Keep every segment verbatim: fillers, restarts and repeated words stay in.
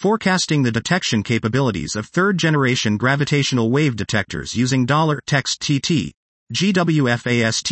forecasting the detection capabilities of third-generation gravitational wave detectors using text T T, G W FAST,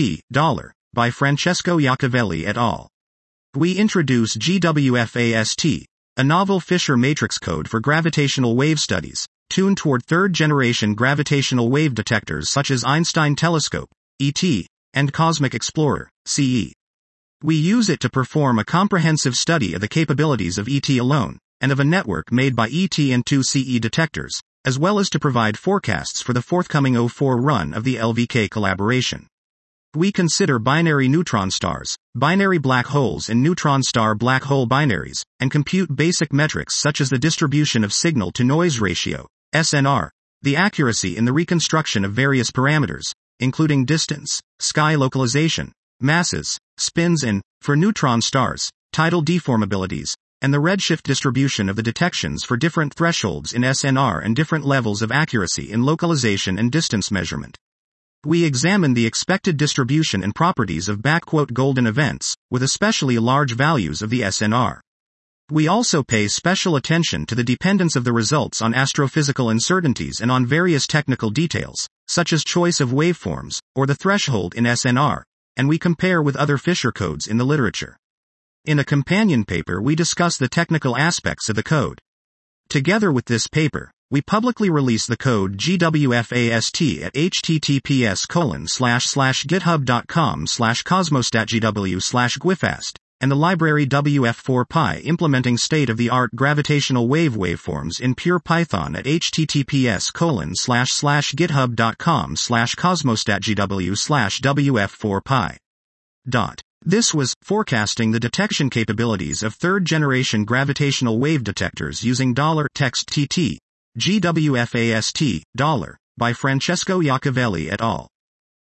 by Francesco Iacovelli et al. We introduce G W FAST, a novel Fisher matrix code for gravitational wave studies, tuned toward third-generation gravitational wave detectors such as Einstein Telescope, E T, and Cosmic Explorer, C E. We use it to perform a comprehensive study of the capabilities of E T alone, and of a network made by E T and two C E detectors, as well as to provide forecasts for the forthcoming O four run of the L V K collaboration. We consider binary neutron stars, binary black holes and neutron star black hole binaries, and compute basic metrics such as the distribution of signal-to-noise ratio, S N R, the accuracy in the reconstruction of various parameters, including distance, sky localization, masses, spins and, for neutron stars, tidal deformabilities, and the redshift distribution of the detections for different thresholds in S N R and different levels of accuracy in localization and distance measurement. We examine the expected distribution and properties of "golden events," with especially large values of the S N R. We also pay special attention to the dependence of the results on astrophysical uncertainties and on various technical details, such as choice of waveforms, or the threshold in S N R, and we compare with other Fisher codes in the literature. In a companion paper we discuss the technical aspects of the code. Together with this paper, we publicly release the code G W FAST at https colon slash slash github.com slash cosmostatgw slash gwfast, and the library W F four Pi implementing state-of-the-art gravitational wave waveforms in pure Python at https colon slash slash github.com slash cosmostatgw slash wf4pi. Dot. This was Forecasting the Detection Capabilities of Third-Generation Gravitational Wave Detectors Using text T T, G W FAST, by Francesco Iacovelli et al.